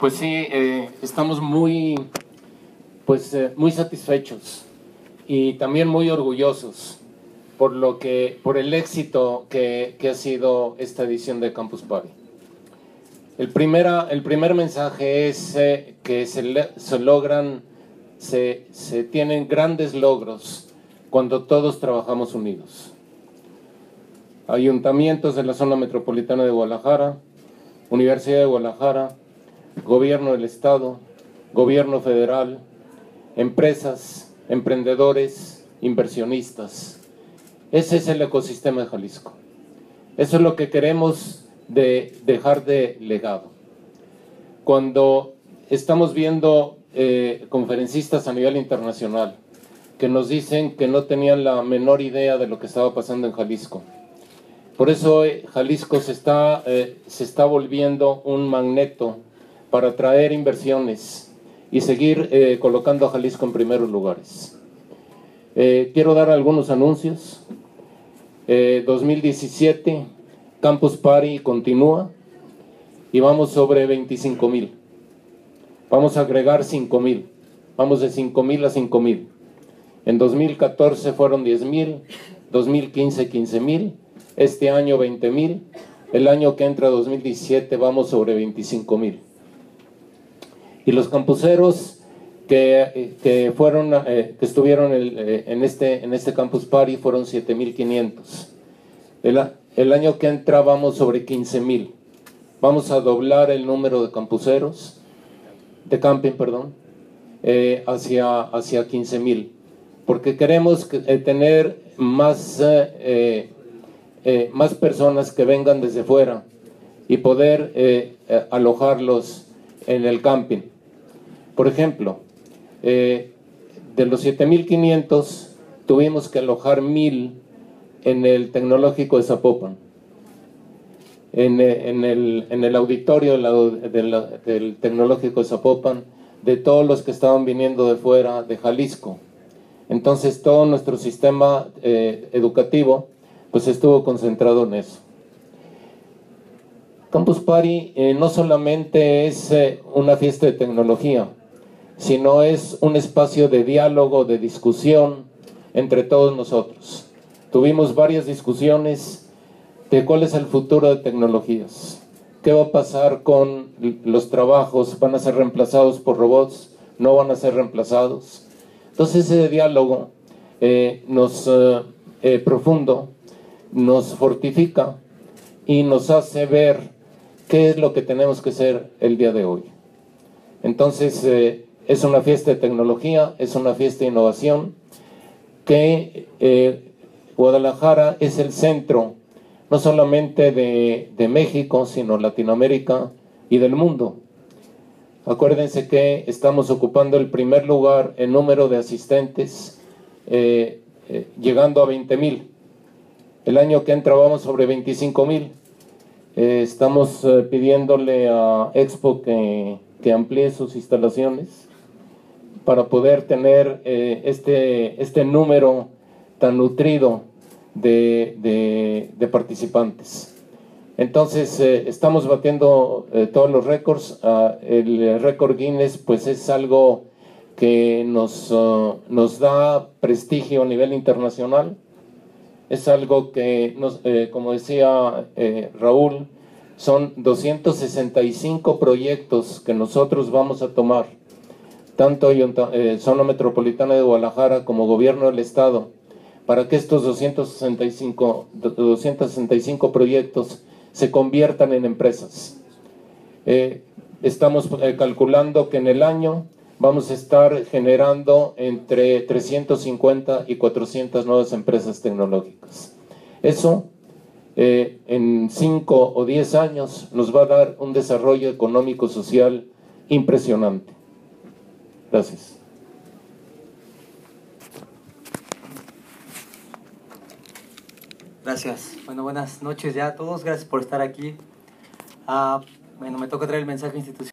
Pues sí, estamos muy satisfechos y también muy orgullosos por el éxito que ha sido esta edición de Campus Party. El primer mensaje es que se tienen grandes logros cuando todos trabajamos unidos. Ayuntamientos de la zona metropolitana de Guadalajara, Universidad de Guadalajara, Gobierno del Estado, Gobierno federal, empresas, emprendedores, inversionistas. Ese es el ecosistema de Jalisco. Eso es lo que queremos dejar de legado. Cuando estamos viendo conferencistas a nivel internacional que nos dicen que no tenían la menor idea de lo que estaba pasando en Jalisco. Por eso Jalisco se está volviendo un magneto para atraer inversiones y seguir colocando a Jalisco en primeros lugares. Quiero dar algunos anuncios. 2017, Campus Party continúa y vamos sobre 25,000. Vamos a agregar 5,000. Vamos de 5,000 a 5,000. En 2014 fueron 10,000, 2015 15,000, este año 20,000, el año que entra 2017 vamos sobre 25,000. Y los campuseros que estuvieron en este Campus Party fueron 7,500. El año que entra vamos sobre 15,000. Vamos a doblar el número de campuseros, de camping, hacia 15,000, porque queremos tener más personas que vengan desde fuera y poder alojarlos en el camping. Por ejemplo, de los 7,500 tuvimos que alojar 1,000 en el Tecnológico de Zapopan, en el auditorio del Tecnológico de Zapopan, de todos los que estaban viniendo de fuera de Jalisco. Entonces todo nuestro sistema educativo pues estuvo concentrado en eso. Campus Party no solamente es una fiesta de tecnología, sino es un espacio de diálogo, de discusión entre todos nosotros. Tuvimos varias discusiones de cuál es el futuro de tecnologías. ¿Qué va a pasar con los trabajos? ¿Van a ser reemplazados por robots? ¿No van a ser reemplazados? Entonces ese diálogo profundo nos fortifica y nos hace ver qué es lo que tenemos que hacer el día de hoy. Entonces es una fiesta de tecnología, es una fiesta de innovación, que Guadalajara es el centro no solamente de México, sino Latinoamérica y del mundo. Acuérdense que estamos ocupando el primer lugar en número de asistentes, llegando a 20,000. El año que entra vamos sobre 25,000. Estamos pidiéndole a Expo que amplíe sus instalaciones para poder tener este número tan nutrido de participantes. Entonces estamos batiendo todos los récords. El récord Guinness pues es algo que nos da prestigio a nivel internacional. Es algo que, como decía Raúl, son 265 proyectos que nosotros vamos a tomar, tanto Zona Metropolitana de Guadalajara como Gobierno del Estado, para que estos 265 proyectos se conviertan en empresas. Estamos calculando que en el año vamos a estar generando entre 350 y 400 nuevas empresas tecnológicas. Eso en 5 o 10 años nos va a dar un desarrollo económico social impresionante. Gracias. Gracias. Bueno, buenas noches ya a todos. Gracias por estar aquí. Bueno, me toca traer el mensaje institucional.